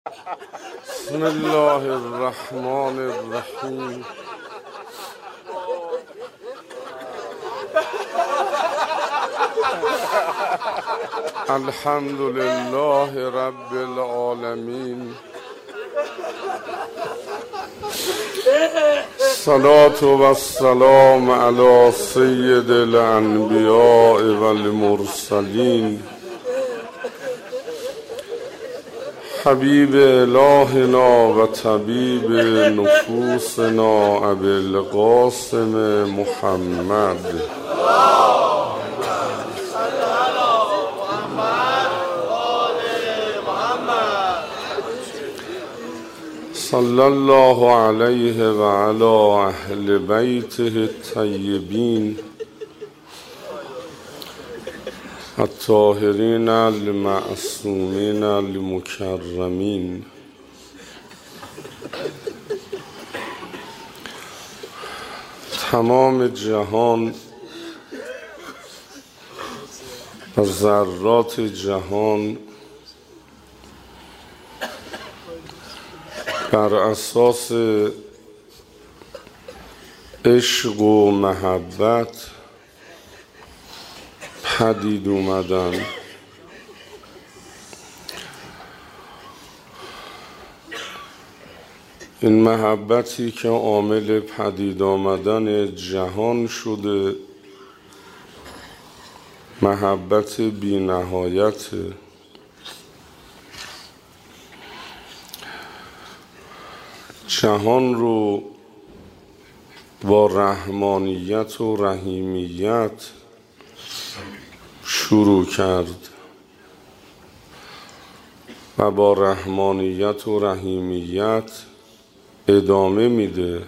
بسم الله الرحمن الرحیم. الحمد لله رب العالمین. الصلاة و السلام علی سید الانبیاء والمرسلین حبیب الهنا و طبیب نفوسنا ابی القاسم محمد صلی الله علیه و علی اهل بیته الطیبین الطاهرین المعصومین المکرمین. تمام جهان و ذرات جهان بر اساس عشق و محبت پدید اومدن. این محبتی که عامل پدید آمدن جهان شده محبت بی نهایت. جهان رو با رحمانیت و رحیمیت شروع کرد و با رحمانیت و رحیمیت ادامه میده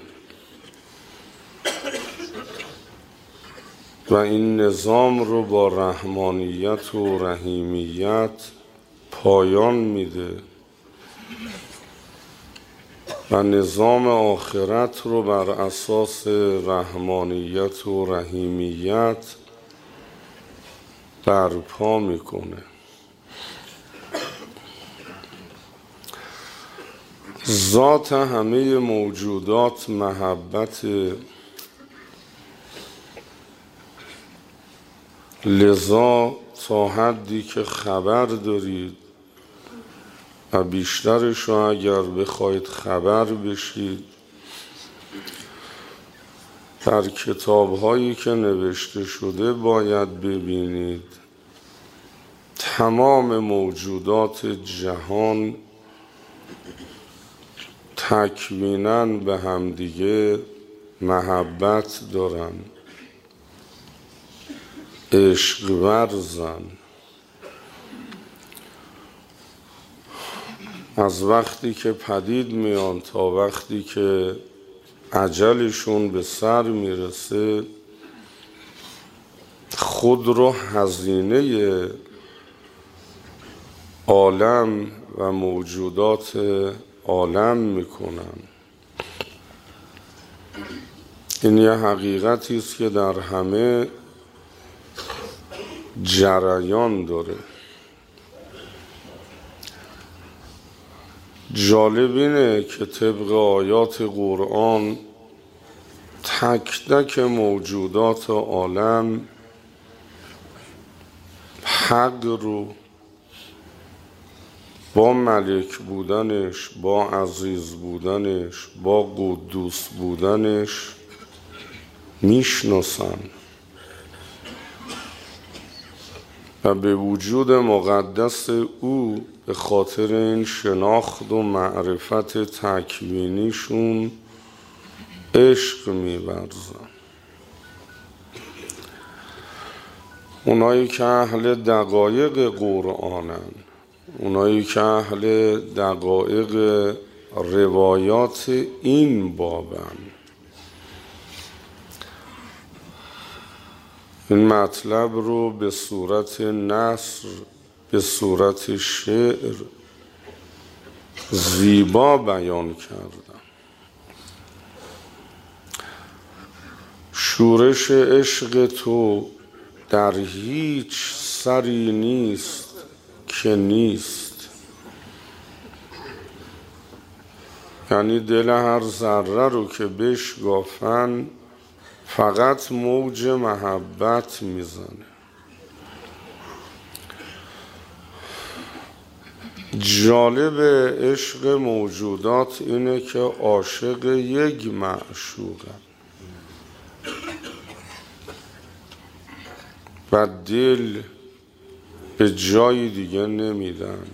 و این نظام رو با رحمانیت و رحیمیت پایان میده و نظام آخرت رو بر اساس رحمانیت و رحیمیت برپا میکنه. ذات همه موجودات محبت، لذا تا حدی که خبر دارید و بیشترش رو اگر بخواید خبر بشید در کتاب‌هایی که نوشته شده باید ببینید تمام موجودات جهان تکویناً به همدیگه محبت دارن، عشق ورزن. از وقتی که پدید میان تا وقتی که اجلشون به سر میرسه خود رو هزینه عالم و موجودات عالم میکنن. این یه حقیقتی است که در همه جریان داره. جالب اینه که طبق آیات قرآن تک تک موجودات عالم حق رو با ملک بودنش، با عزیز بودنش، با قدوس بودنش میشناسن و به وجود مقدس او به خاطر این شناخت و معرفت تکوینیشون عشق می‌ورزن. اونایی که اهل دقایق قرآنن، اونایی که اهل دقایق روایات این بابن، این مطلب رو به صورت نثر، به صورت شعر زیبا بیان کردن. شورش عشق تو در هیچ سری نیست که نیست، یعنی دل هر ذره رو که بشکافن فقط موج محبت میزنه. جالب عشق موجودات اینه که عاشق یک معشوقن و دل به جای دیگه نمیدن.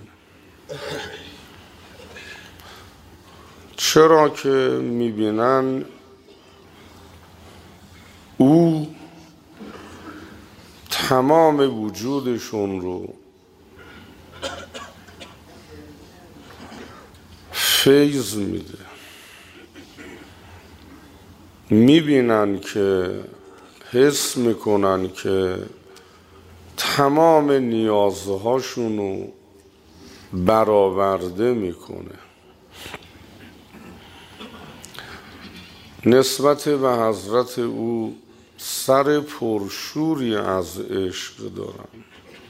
چرا که میبینن او تمام وجودشون رو فیض میده. میبینن که حس میکنن که تمام نیازهاشون رو برآورده میکنه. نسبت به حضرت او سر پرشوری از عشق دارن.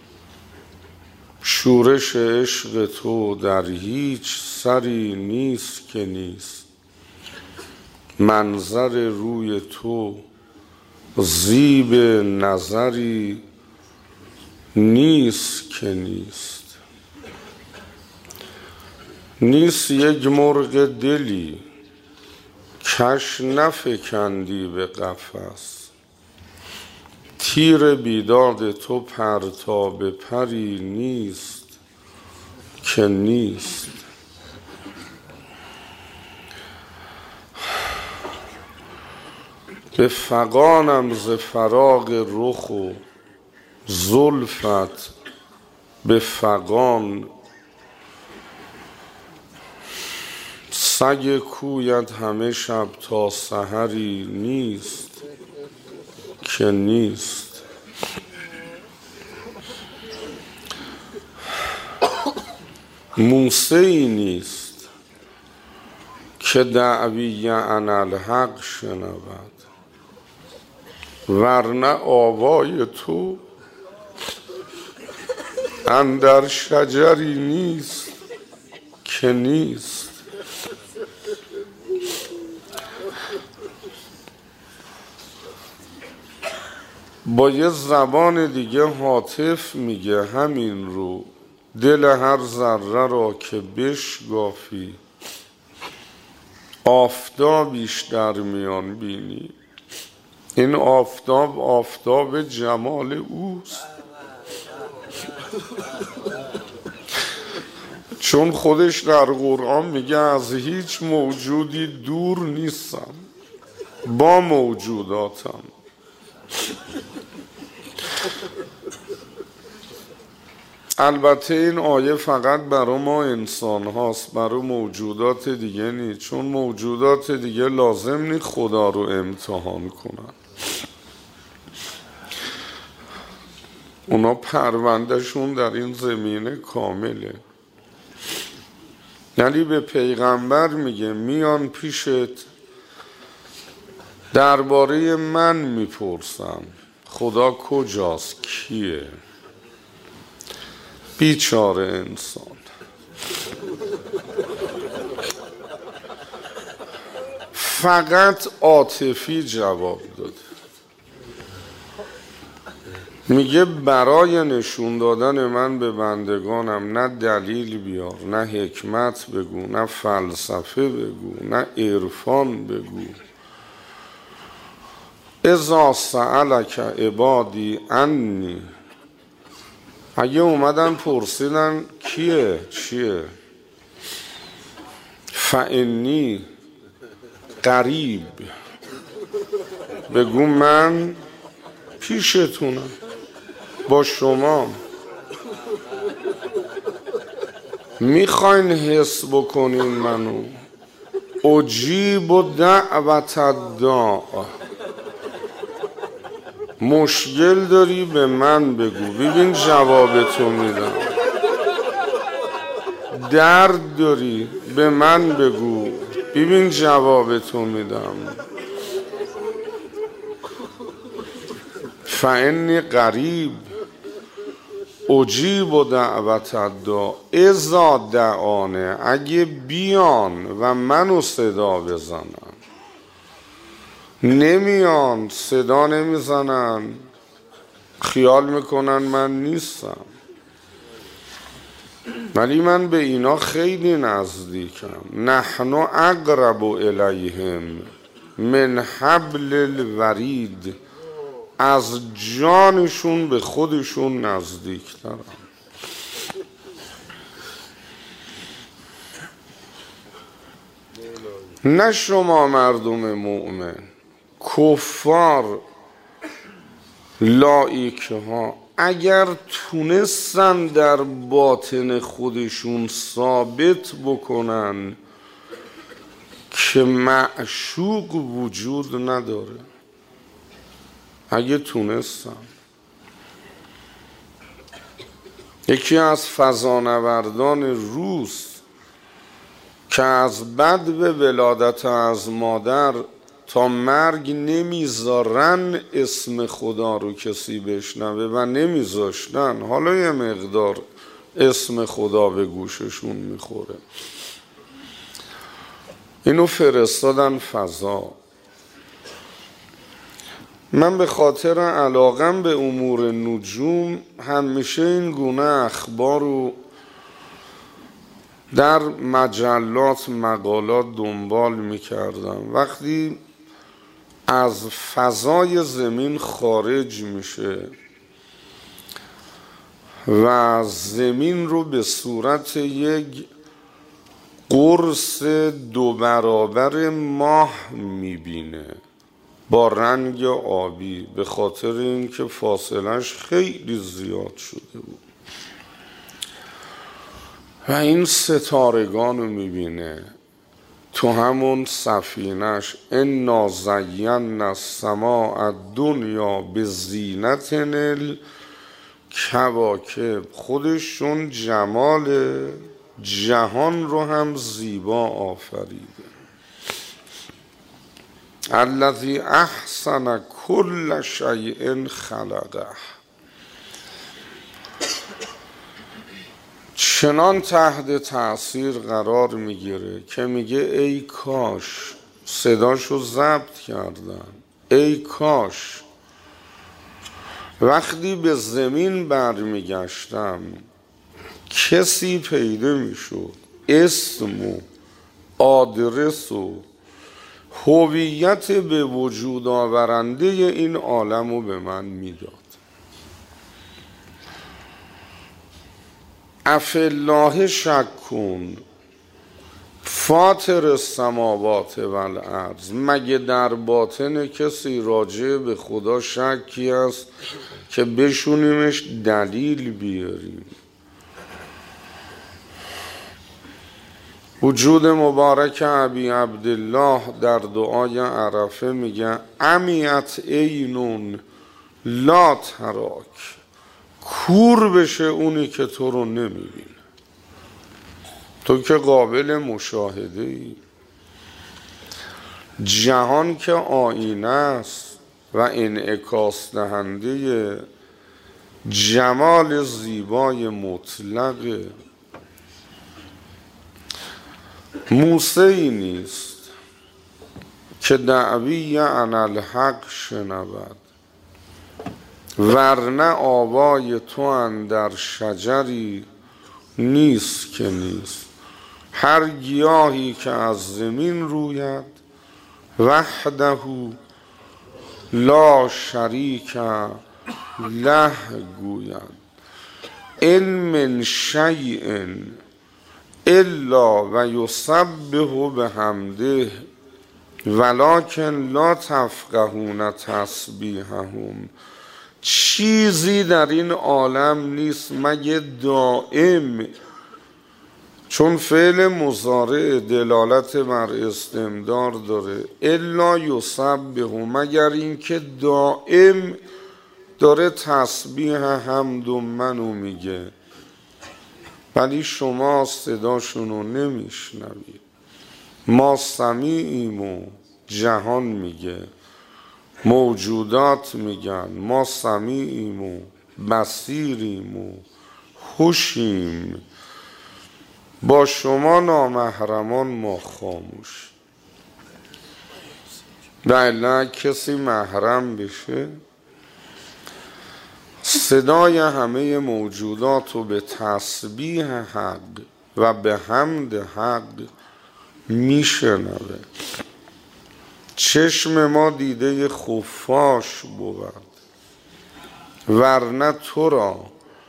شورش عشق تو در هیچ سری نیست که نیست، منظر روی تو زیب نظری نیست که نیست. نیست یک مرغ دلی کش نفکندی به قفس، تیر بیداد تو پرتاب پری نیست که نیست. به فغانم ز فراق رخ و زلفت به فغان، سگ کویت همه شب تا سحری نیست که نیست. موسی نیست که دعوی اناالحق شنود، ورنه آوای تو اندر شجری نیست که نیست. با یه زبان دیگه هاتف میگه همین رو، دل هر ذره را که بشکافی آفتابیش در میان بینی. این آفتاب آفتاب جمال اوست، چون خودش در قرآن میگه از هیچ موجودی دور نیستم، با موجوداتم. البته این آیه فقط برای ما انسان هاست، برای موجودات دیگه نیست، چون موجودات دیگه لازم نیست خدا رو امتحان کنن. اونا پروندهشون در این زمینه کامله. یعنی به پیغمبر میگه میان پیشت درباره من میپرسم خدا کجاست، کیه؟ بیچاره انسان. فقط عاطفی جواب داده. میگه برای نشون دادن من به بندگانم نه دلیل بیار، نه حکمت بگو، نه فلسفه بگو، نه عرفان بگو. اذا سألک عبادی عنی، اگه اومدن پرسیدن کیه چیه، فانی قریب، بگو من پیشتونم با شما. میخواین حس بکنین منو، اجیب و دعوت الداع. مشکل داری به من بگو، ببین جوابتو میدم. درد داری به من بگو، ببین جوابتو میدم. فانی قریب، اجیب و دعوت الداع اذا دعانه، اگه بیان و منو صدا بزنن. نمیان، صدا نمیزنن، خیال میکنن من نیستم، ولی من به اینا خیلی نزدیکم. نحن اقرب الیهم من حبل الورید، از جانشون به خودشون نزدیکترم. نه شما مردم مؤمن، کفار لایکه ها اگر تونستن در باطن خودشون ثابت بکنن که معشوق وجود نداره، اگه تونستن. یکی از فضانوردان روس که از بد به ولادت از مادر تا مرگ نمیذارن اسم خدا رو کسی بشنوه و نمیذاشتن، حالا یه مقدار اسم خدا به گوششون میخوره، اینو فرستادن فضا. من به خاطر علاقم به امور نجوم همیشه این گونه اخبار رو در مجلات مقالات دنبال میکردم. وقتی از فضای زمین خارج میشه و زمین رو به صورت یک قرص 2 برابر ماه میبینه با رنگ آبی، به خاطر اینکه فاصلش خیلی زیاد شده بود، و این ستارگان رو میبینه تو همون سفینش. انا زینا السماء الدنیا بزینت الکواکب، خودشون جمال جهان رو هم زیبا آفریده. الذی احسن کل شیء خلقه، چنان تحت تأثیر قرار میگیره که میگه ای کاش، صداشو ضبط کردن، ای کاش وقتی به زمین برمیگشتم کسی پیدا میشد اسم و آدرس و هویت به وجود آورنده این عالم رو به من میداد. افالله شک کن فاطر السماوات والارض، مگه در باطن کسی راجع به خدا شکی است که بشونیمش دلیل بیاریم؟ وجود مبارک ابی عبدالله در دعای عرفه میگه امیت عینون لا تراک، کور بشه اونی که تو رو نمیبینه، تو که قابل مشاهده ای. جهان که آینه است و انعکاس دهنده جمال زیبای مطلق. موسی نیست که دعوی انالحق شنود، ورنه آوای تو اندر شجری نیست که نیست. هر گیاهی که از زمین روید وحده لا شریک له گوید. ان من شیء الا و یسبح بحمده ولکن لا تفقهون تسبیحهم، چیزی در این عالم نیست مگه دائم، چون فعل مضارع دلالت بر استمرار داره، الا یسبح، مگر اینکه دائم داره تسبیح حمد و منو میگه، ولی شما صداشونو نمیشنوید. ما سمیعیم و جهان میگه، موجودات میگن ما سمیعیم و بصیریم و هوشیم، با شما نامحرمان ما خاموش. و کسی محرم بشه صدای همه موجودات رو به تسبیح حق و به حمد حق میشنوه. چشم ما دیده خفاش بود، ورنه تو را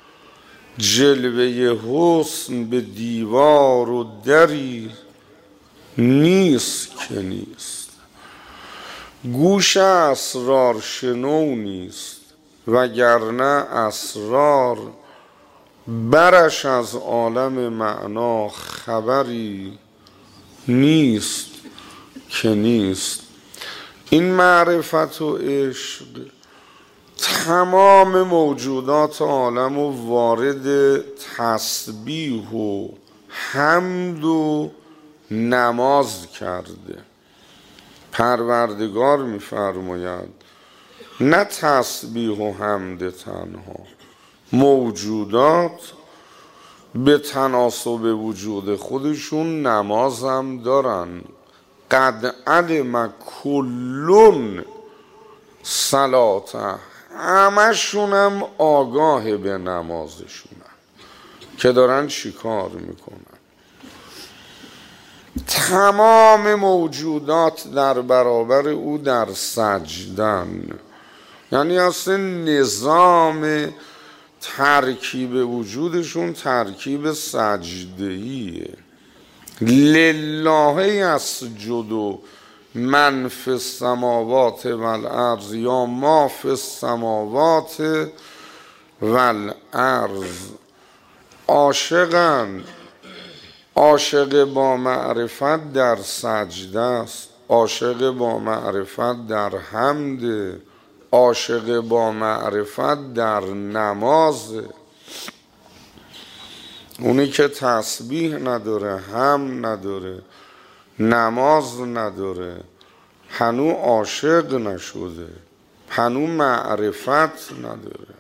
جلوه حسن به دیوار و دری نیست که نیست. گوش اسرار شنو نیست، وگرنه اسرار برش از عالم معنا خبری نیست که نیست. این معرفت و عشق تمام موجودات عالم و وارد تسبیح و حمد و نماز کرده. پروردگار می‌فرماید نه تسبیح و حمد تنها، موجودات به تناسب وجود خودشون نماز هم دارن. قد علم کلون صلاته، همشون هم آگاه به نمازشونن که دارن چی کار میکنن. تمام موجودات در برابر او در سجدن، یعنی اصلا نظام ترکیب وجودشون ترکیب سجدهیه. لله یسجد من فی السماوات والارض یا ما فی السماوات والارض. عاشقن، عاشق با معرفت در سجده است، عاشق با معرفت در حمد، عاشق با معرفت در نماز. اونی که تسبیح نداره، هم نداره، نماز نداره، هنو عاشق نشده، هنو معرفت نداره.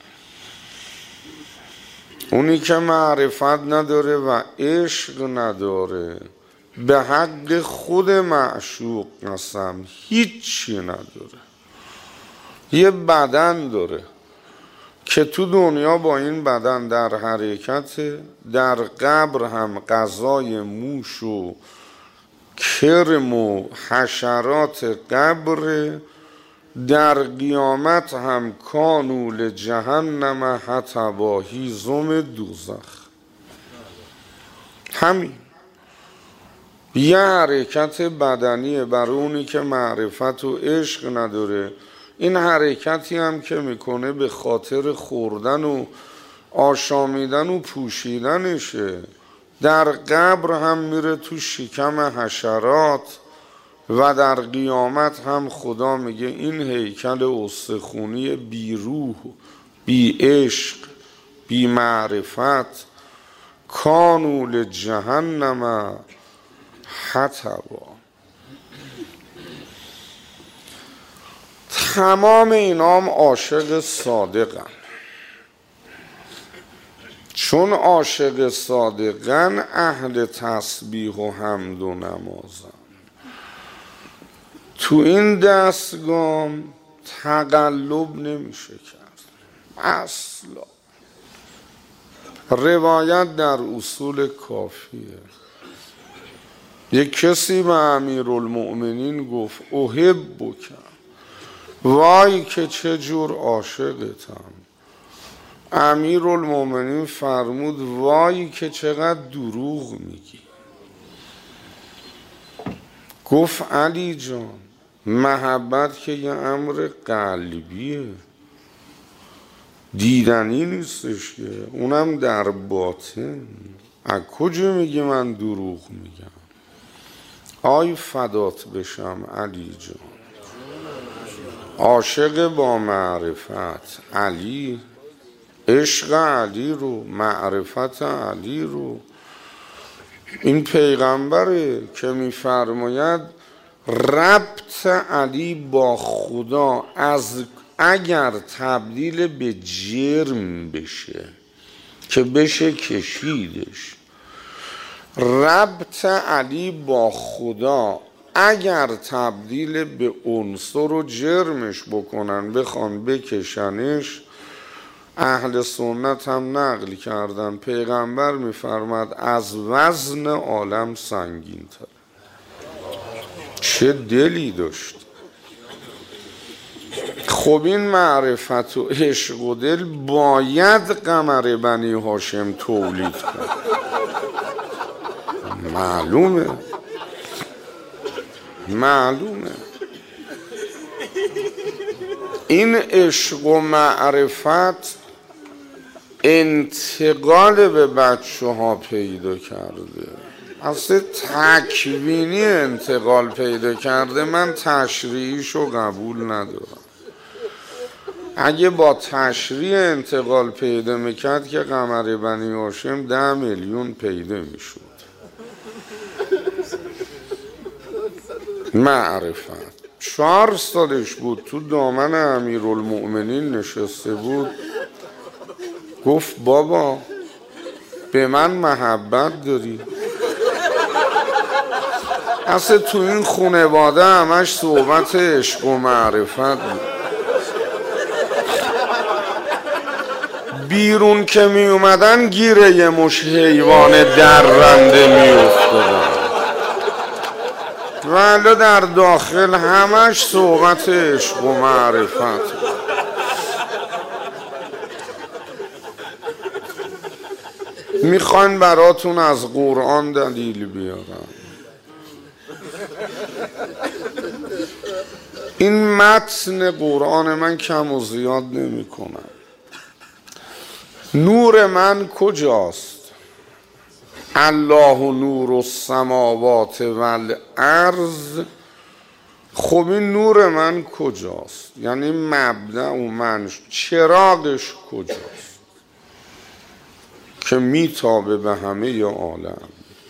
اونی که معرفت نداره و عشق نداره، به حق خود معشوق قسم هیچی نداره. یه بدن داره که تو دنیا با این بدن در حرکت، در قبر هم غذای موش و کرم و حشرات قبر، در قیامت هم کانول جهنم حطبا هیزم دوزخ. همین یه حرکت بدنیه برای اونی که معرفت و عشق نداره. این حرکتی هم که میکنه به خاطر خوردن و آشامیدن و پوشیدنشه. در قبر هم میره تو شکم حشرات و در قیامت هم خدا میگه این هیکل استخونی بی روح، بی عشق، بی معرفت، کانول جهنم حطبا. تمام اینام عاشق صادقن. چون عاشق صادقن اهل تسبیح و حمد و نمازن. تو این دستگام تقلب نمیشه کرد اصلا. روایت در اصول کافیه. یک کسی به امیرالمؤمنین گفت احبک، وای که چه جور عاشقتم. امیرالمؤمنین فرمود وای که چقدر دروغ میگی. گفت علی جان محبت که یه امر قلبیه، دیدنی نیستش که، اونم در باطن. از کجا میگی من دروغ میگم؟ آی فدات بشم علی جان. عاشق با معرفت علی، عشق علی رو، معرفت علی رو. این پیغمبره که میفرماید ربط علی با خدا از اگر تبدیل به جرم بشه، که بشه کشیدش. ربط علی با خدا اگر تبدیل به عنصر و جرمش بکنن بخوان بکشنش، اهل سنت هم نقل کردن پیغمبر میفرماد از وزن عالم سنگین تر. چه دلی داشت. خب این معرفت و عشق و دل باید قمر بنی هاشم تولید کنه. معلومه این عشق و معرفت انتقال به بچه ها پیدا کرده، اصلا تکوینی انتقال پیدا کرده. من تشریعیشو قبول ندارم. اگه با تشریع انتقال پیدا میکرد که قمر بنی هاشم 10 میلیون پیدا میشد. معرفت 4 سالش بود تو دامن امیرالمؤمنین نشسته بود، گفت بابا به من محبت داری؟ اصلا تو این خانواده همش صحبت عشق و معرفت بود. بیرون که می اومدن گیره یه مش حیوان درنده می افتادن، ولی در داخل همش صحبت عشق و معرفت. میخواین براتون از قرآن دلیل بیارم. این متن قرآن من کم و زیاد نمی کنم. نور من کجاست؟ الله نور السماوات والارض. خب این نور من کجاست؟ یعنی مبدأ و منش، چراغش کجاست که میتابه به همه عالم؟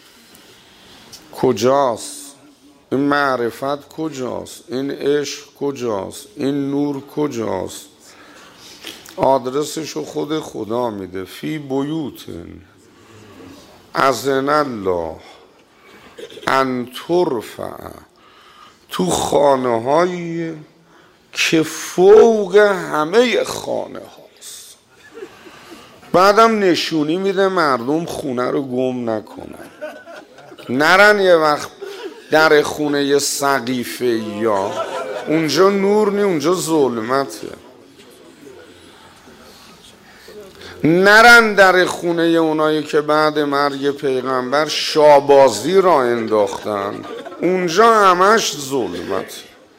کجاست؟ این معرفت کجاست؟ این عشق کجاست؟ این نور کجاست؟ آدرسشو خود خدا میده. فی بیوتن اذن الله ان ترفع، تو خانه هایی که فوق همه خانه هاست. بعدم نشونی میده مردم خونه رو گم نکنن، نرن یه وقت در خونه سقیفه یا اونجا نور نی، اونجا ظلمته. نرن در خونه اونایی که بعد مرگ پیغمبر شابازی را انداختن، اونجا همش ظلمت.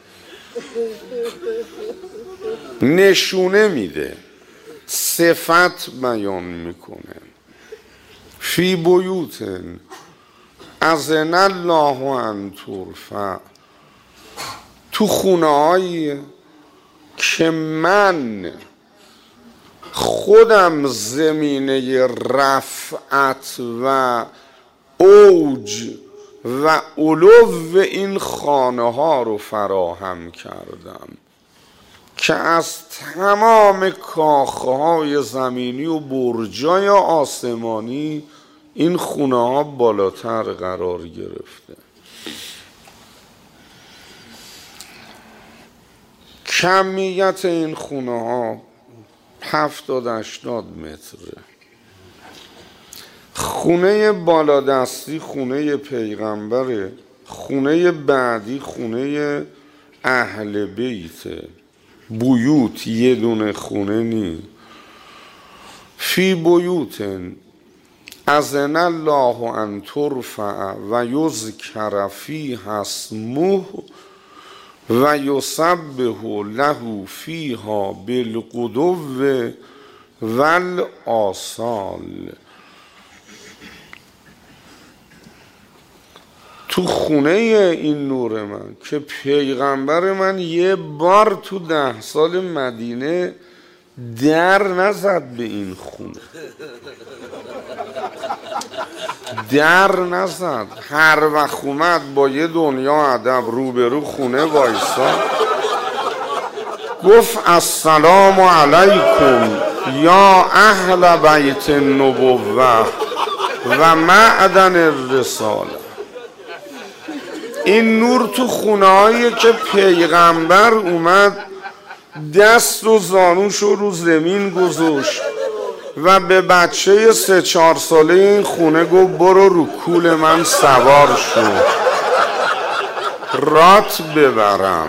نشونه میده، صفت بیان میکنه. فی بیوتن اذن الله ان ترفع، تو خونه هایی که من خودم زمینه رفعت و اوج و علو این خانه ها رو فراهم کردم که از تمام کاخه های زمینی و برجای آسمانی این خونه ها بالاتر قرار گرفته. کمیت این خونه ها 70-80 متره. خونه بالادستی خونه پیغمبره، خونه بعدی خونه اهل بیته. بیوت یه دونه خونه نی. فی بیوتن اذن الله ان ترفع و یذکر فیها اسمه و یسبح له فیها بالغدو والآصال. تو خونه این نور من که پیغمبر من یه بار تو 10 سال مدینه در نزد به این خونه، در نزد. هر وقت اومد با یه دنیا ادب روبرو خونه وایسا، گفت السلام علیکم یا اهل بیت النبوه و معدن الرساله. این نور تو خونه‌هایی که پیغمبر اومد دست و زانوشو رو زمین گذاشت و به بچه 3-4 ساله این خونه گفت برو رو کول من سوار شو رات ببرم.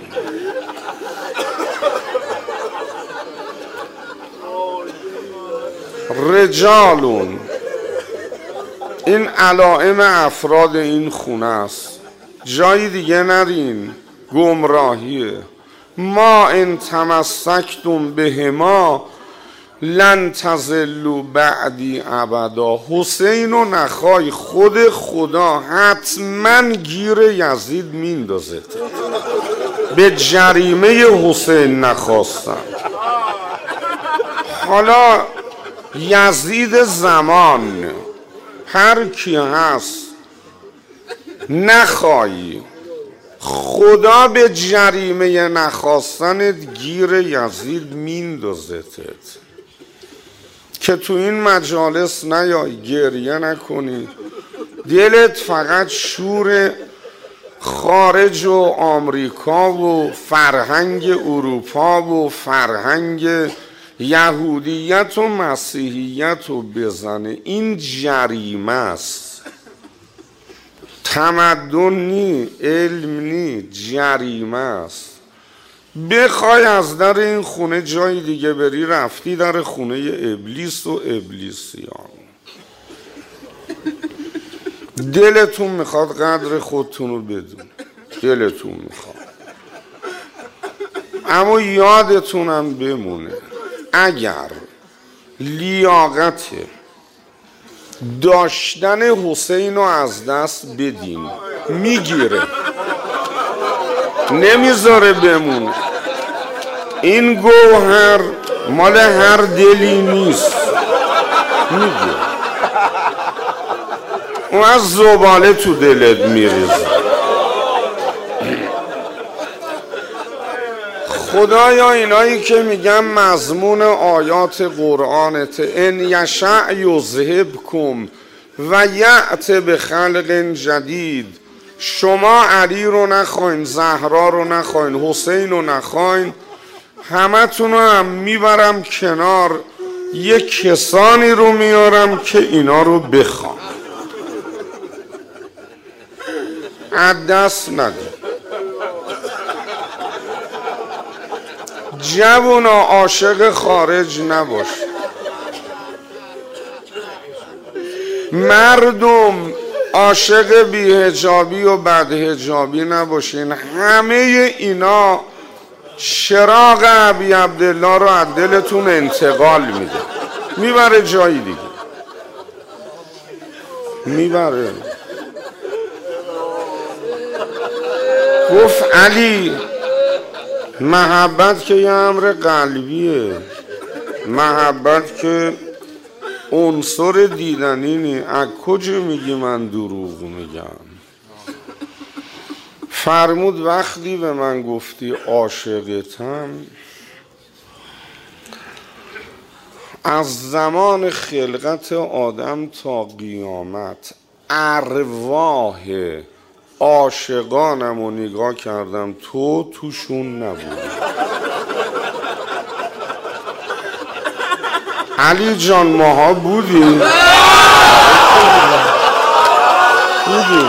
رجالون، این علائم افراد این خونه است، جایی دیگه نرین، گمراهیه. ما ان تمسکتم بهما لن تضلوا بعدی ابدا. حسین و نخای خود خدا حتما گیر یزید میندازه. به جریمه حسین نخواستن. حالا یزید زمان هر کی هست نخوایی، خدا به جریمه نخواستنت گیر یزید میندازتت. که تو این مجالس نیای، گریه نکنی، دلت فقط شور خارج و آمریکا و فرهنگ اروپا و فرهنگ یهودیت و مسیحیت رو بزنه. این جریمه است، تمدن نی، علم نی، جریمه است. بخوای از در این خونه جای دیگه بری، رفتی در خونه ابلیس و ابلیسیان. دلتون میخواد قدر خودتون رو بدون، دلتون میخواد، اما یادتونم بمونه اگر لیاقت داشتن حسین رو از دست بدین میگیره، نمیذاره بمونه. این گوهر مال هر دلی نیست، میگه اون از زباله تو دلت میریزه. خدایا اینایی که میگن مضمون آیات قرآنت ان یشأ یذهبکم و یأت بخلق جدید، شما علی رو نخواین، زهرا رو نخواین، حسین رو نخواین، همه تونو هم میبرم کنار، یه کسانی رو میارم که اینا رو بخوام. از دست نده. جوونا عاشق خارج نباش. مردم عاشق بی‌حجابی و بدحجابی نباشین. همه اینا چراغ ابی عبدالله رو از دلتون انتقال میده، میبره جایی دیگه، میبره. گفت علی محبت که یه امر قلبیه، محبت که عنصر دیدنی نی. از کجا میگی من دروغ میگم؟ فرمود وقتی به من گفتی عاشقتم، از زمان خلقت آدم تا قیامت ارواح عاشقانم رو نگاه کردم، تو توشون نبودی. علی جان ماها بودیم، بودیم.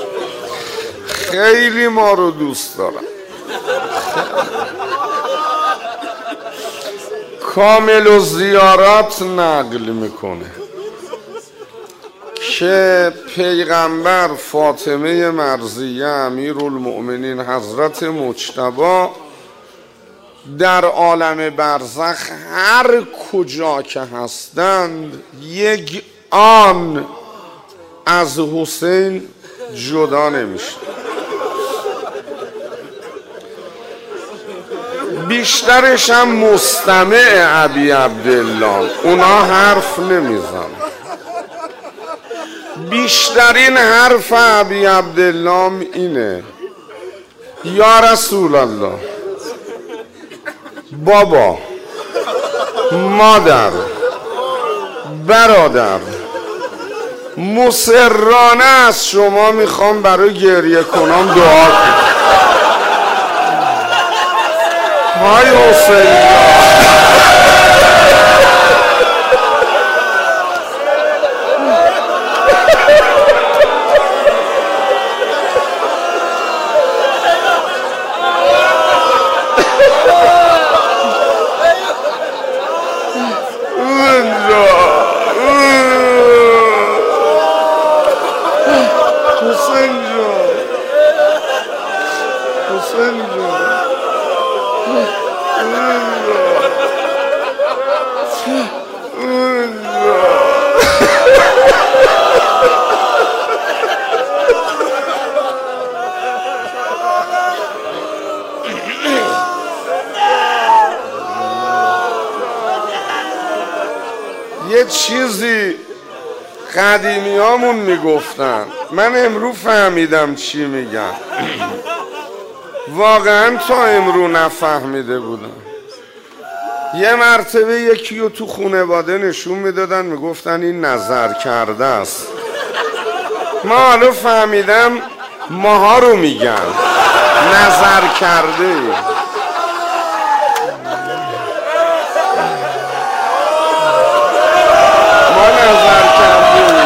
خیلی ما رو دوست دارم. کامل و زیارات نقل میکنه که پیغمبر فاطمه مرضیه امیرالمؤمنین حضرت مجتبی در عالم برزخ هر کجا که هستند یک آن از حسین جدا نمیشه. بیشترش هم مستمع ابی عبدالله، اونا حرف نمیزن. بیشترین حرف ابی عبدالله اینه: یا رسول الله، بابا، مادر، برادر، مصرانه از شما میخوام برای گریه کنم دعا کنم. های حسین یه چیزی قدیمیامون میگفتن، من امرو فهمیدم چی میگن. واقعا تا امرو نفهمیده بودم. یه مرتبه یکی رو تو خانواده نشون میدادن، میگفتن این نظر کرده است. ما حالا فهمیدم ماها رو میگن نظر کرده. ما نظر کرده.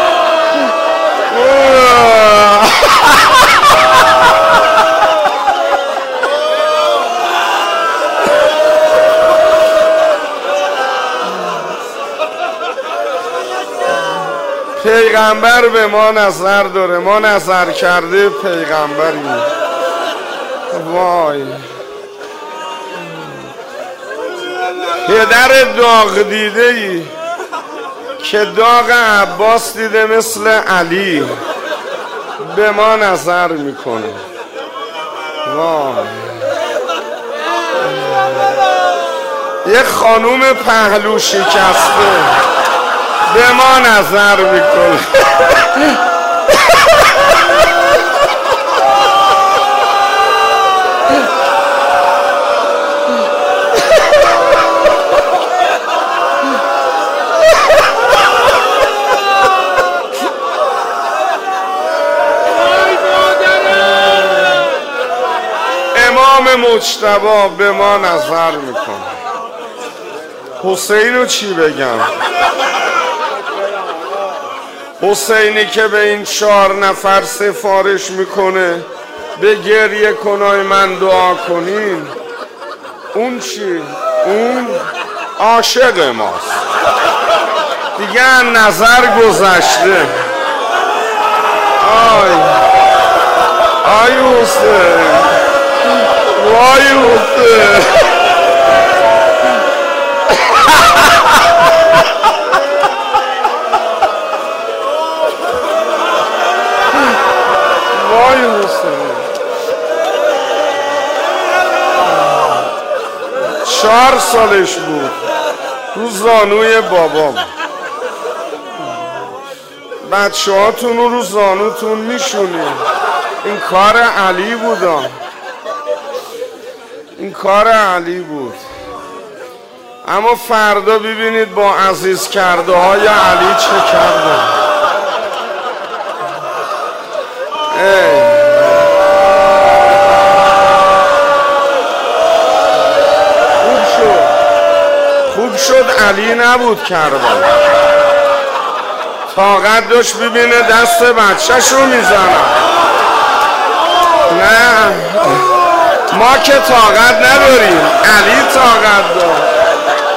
پیغمبر به ما نظر داره، ما نظر کرده پیغمبریم. وای، پدر داغ دیده ای که داغ عباس دیده مثل علی به ما نظر میکنه. وای، یه خانوم پهلو شکسته به ما نظر میکنه. امام مجتبی به ما نظر میکنه. حسین رو چی بگم؟ حسینی که به این 4 نفر سفارش میکنه به گریه کنای من دعا کنین، اون چی؟ اون عاشق ماست دیگه، نظر گذشته. آی حسین، وای حسین. وای حسین، 4 سالش بود، رو زانوی بابام. بچه هاتون رو زانوتون میشونی. این کار علی بود، این کار علی بود. اما فردا ببینید با عزیز کرده های علی چه کردن. خوب شد علی نبود کربلا. طاقت داشت ببینه دست بچه‌ش رو میزنم. نه ما که طاقت نداریم، علی طاقت داشت.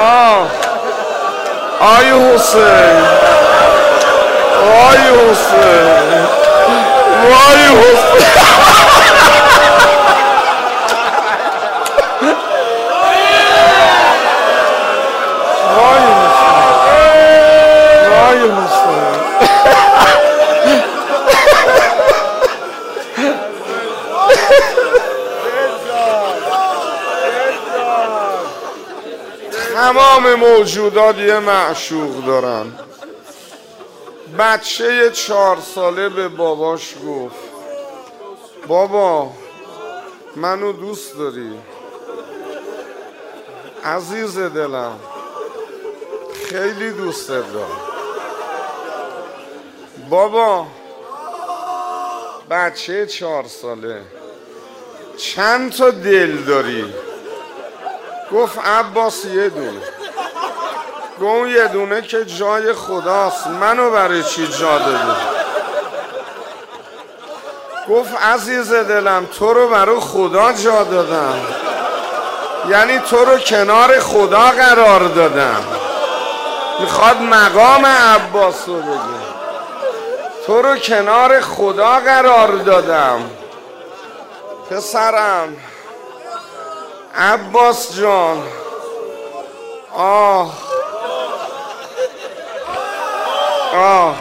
آی حسین، آی حسین، آی حسین. تمام موجودات یه معشوق دارن. بچه 4 ساله به باباش گفت بابا منو دوست داری؟ عزیز دلم خیلی دوست دارم. بابا بچه 4 ساله چند تا دل داری؟ گفت عباس یه دونه. گفت یه دونه که جای خداست، منو برای چی جا دادی؟ گفت عزیز دلم تو رو برای خدا جا دادم، یعنی تو رو کنار خدا قرار دادم. میخواد مقام عباس رو بگه، تو رو کنار خدا قرار دادم. پسرم عباس جان، آه آه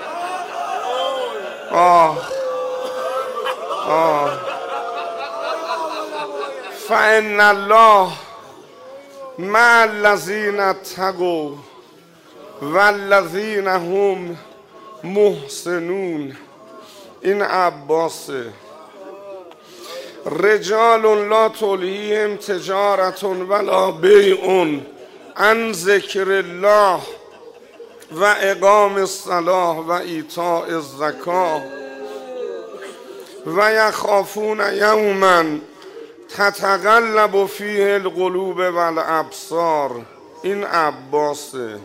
آه آه فإن الله مع الذین اتقوا والذین هم محسنون. این عباسه. رجال لا تلهیهم تجارة ولا بیع عن ذکر الله و اقام الصلاة و ایتاء الزکاة و یخافون یوما تتقلب فیه القلوب والابصار. این عباسه.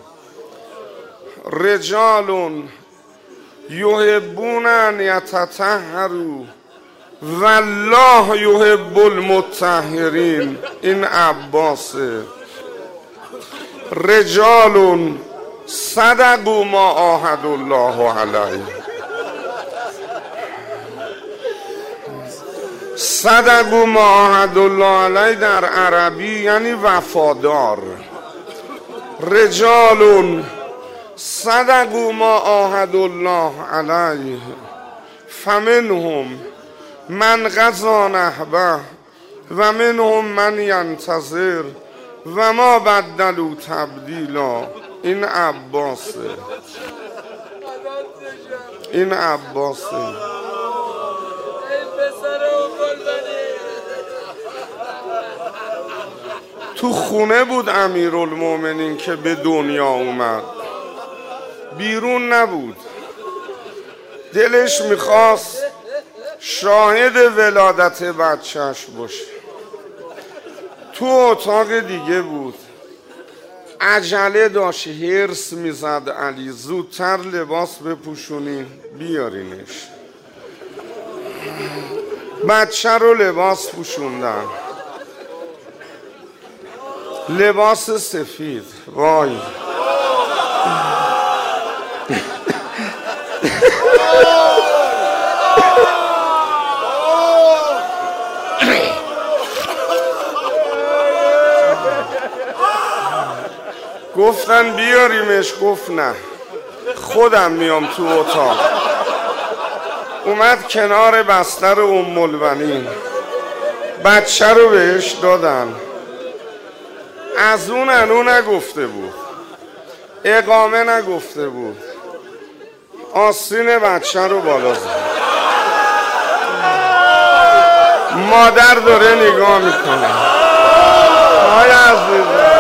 رجال یحبون ان یتطهروا والله یحب المطهرین. این عباسه. رجال صدقوا ما عاهدوا الله علیه. صدقوا ما عاهدوا الله علیه در عربی یعنی وفادار. رجال صدقوا ما عاهدوا الله علیه فمنهم من قضی نحبه و منهم من ینتظر و ما بدلوا تبدیلا. این عباسه. این عباسه. تو خونه بود امیرالمومنین که به دنیا اومد، بیرون نبود. دلش میخواست شاهد ولادت بچهش باشه. تو اتاق دیگه بود. عجله داشت، هرس میزد علی زودتر لباس بپوشونین بیارینش. بچه رو لباس پوشوندن، لباس سفید. وای گفتن بیاریمش، گفت نه خودم میام تو اتاق. اومد کنار بستر ام البنین، بچه رو بهش دادن. از اون انو نگفته بود، اقامه نگفته بود، آستین بچه رو بالا زد. مادر داره نگاه میکنه. آی عزیزم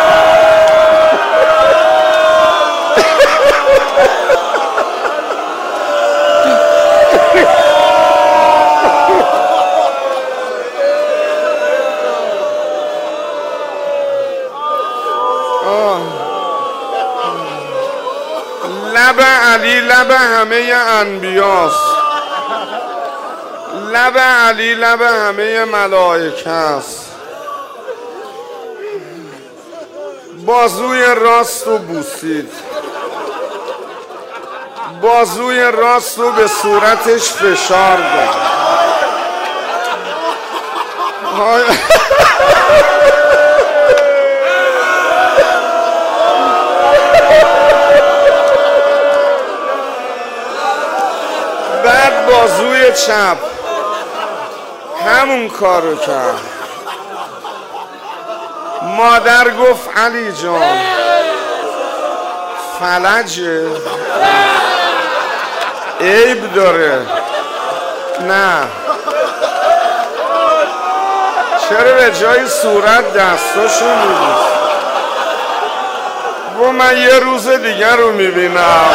لب علی لب همه انبیاست. لب علی لب همه ملائکه است. بازوی راست رو بوسید، بازوی راست رو به صورتش فشار داد. بعد بازوی چپ همون کارو کرد. مادر گفت علی جان فلجه، عیب داره. نه چرا به جای صورت دستاشو میبوس؟ و من یه روز دیگر رو میبینم.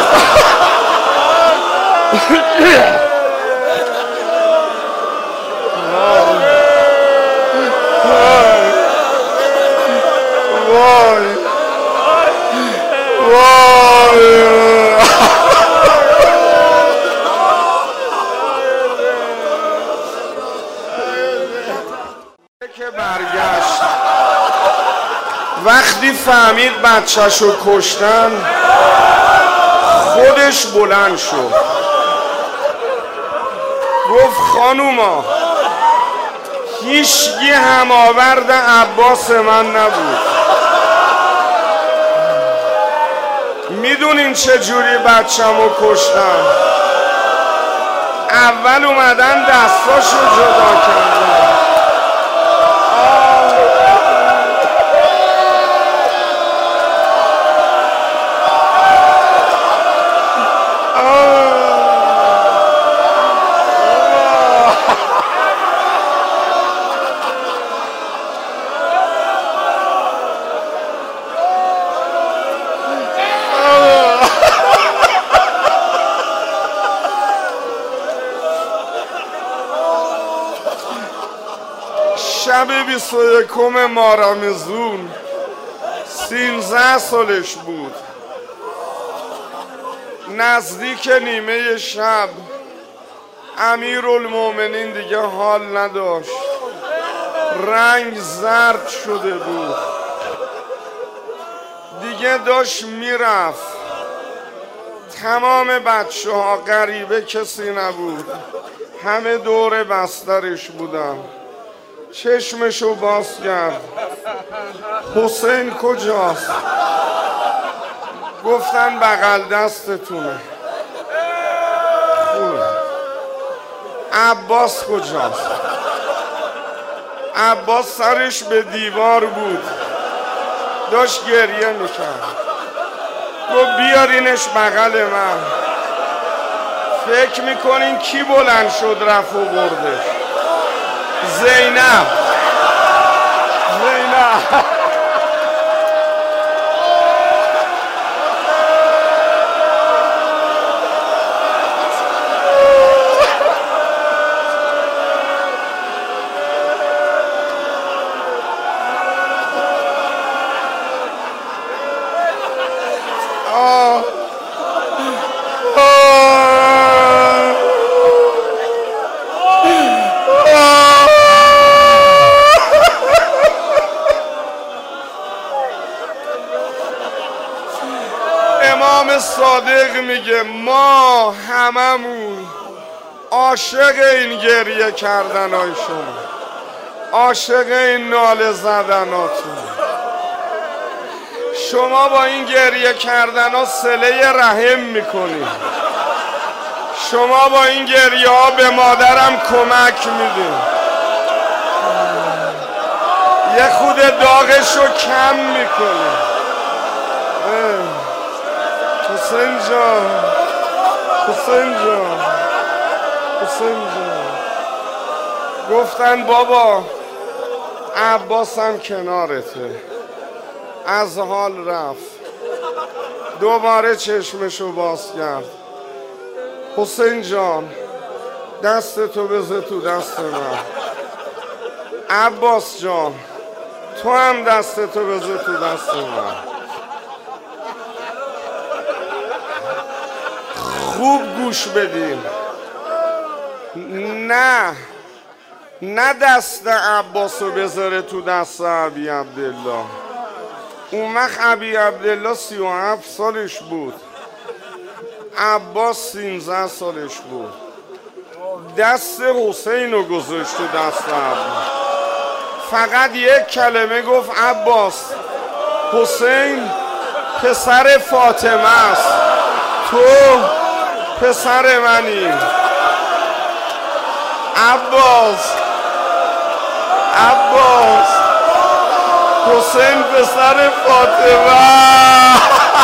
وای وای که برگشت وقتی فهمید بچه‌شو کشتن خودش بلند شد گفت خانوما هیچگی هماورد عباس من نبود. میدونین چه جوری بچه‌مو کشتن؟ اول اومدن دستاشو جدا کردن. شب 21 ماه رمضان 13 سالش بود. نزدیک نیمه شب امیرالمومنین دیگه حال نداشت، رنگ زرد شده بود، دیگه داشت میرفت. تمام بچه ها غریبه کسی نبود، همه دور بسترش بودن. چشمشو باز کرد، حسین کجاست؟ گفتن بغل دستتونه. عباس کجاست؟ عباس سرش به دیوار بود، داشت گریه میکرد. گفت بیارینش بغل من. فکر میکنین کی بلند شد رفت و بردش؟ زینب. امام صادق میگه ما هممون عاشق این گریه کردنای شما، عاشق این ناله زدناتون. شما با این گریه کردنا صله رحم میکنید، شما با این گریه ها به مادرم کمک میدید، یه خود داغشو کم میکنید. حسین جان، حسین جان، حسین جان. گفتن بابا عباسم کنارته. از حال رفت، دوباره چشمشو باز کرد. حسین جان دستتو بذار تو دست من. عباس جان تو هم دستتو بذار تو دست من. خوب گوش بدین. نه دست عباسو بذاره تو دست ابی عبدالله، اون وقت ابی عبدالله 37 سالش بود، عباس 13 سالش بود. دست حسین رو گذاشت تو دست عباس، فقط یک کلمه گفت عباس حسین پسر فاطمه است، تو پسر منی. عباس حسین پسر فاطمه.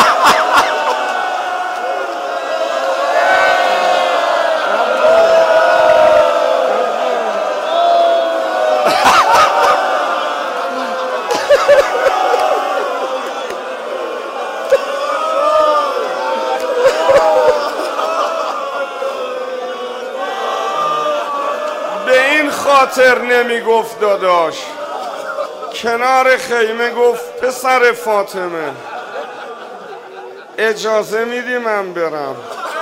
به این خاطر نمی گفت داداش، کنار خیمه گفت پسر فاطمه اجازه میدی من برم؟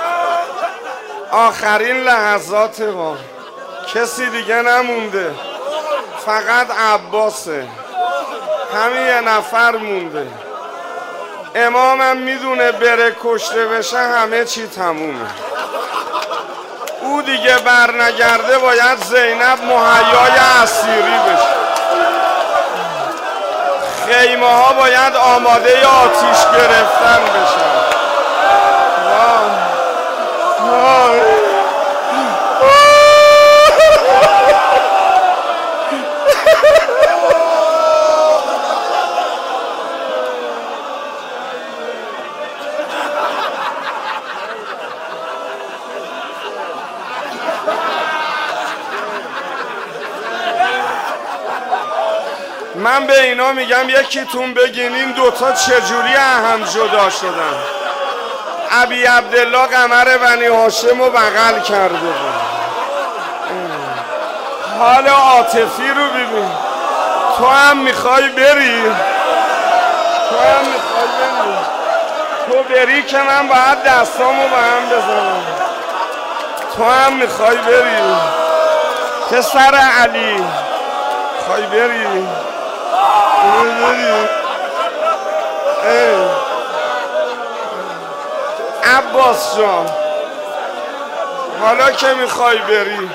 آخرین لحظات ما، کسی دیگه نمونده، فقط عباسه، همین یه نفر مونده. امامم میدونه بره کشته بشه همه چی تمومه. او دیگه برنگرده، باید زینب مهیای اسیری بشه، خیمه ها باید آماده آتیش گرفتن بشن. من به اینا میگم یکیتون بگین این دوتا چجوری هم جدا شدن. ابی عبدالله قمر بنی هاشم رو بغل کرده بود. حال عاطفی رو ببین. تو هم میخوای بری؟ تو بری که من باید دستامو به هم بزنم. تو هم میخوای بری پسر علی؟ میخوای بری؟ عباس جان، حالا که میخوای بری،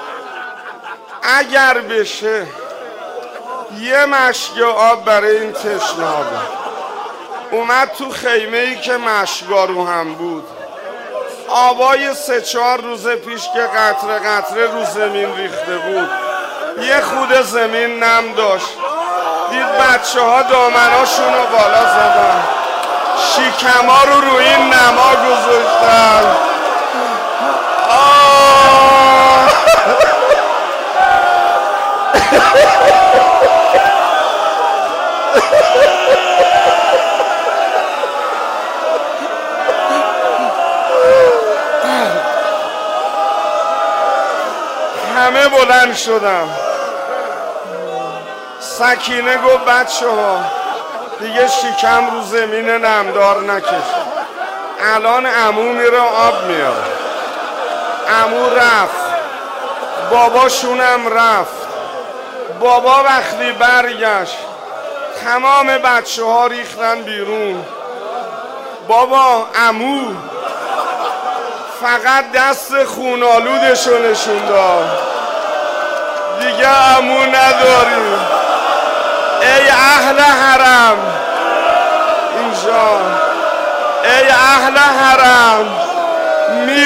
اگر بشه یه مشک آب برای این تشنابه. اومد تو خیمه ای که مشکا رو هم بود، آبای 3-4 روز پیش که قطره قطره رو زمین ریخته بود، یه خود زمین نم داشت. دید بچه ها دامناشون رو بالا زدن، شیکما رو این نما گذاشتن. همه بلند شدم. سکینه گفت بچه ها دیگه شکم رو زمین نمدار نکش، الان عمو میره آب میاره. عمو رفت، باباشونم رفت. بابا وقتی برگشت تمام بچه ها ریختن بیرون. بابا عمو فقط دست خونالودشو نشون داد، دیگه عمو نداریم. ای اهل حرم اینجا، ای اهل حرم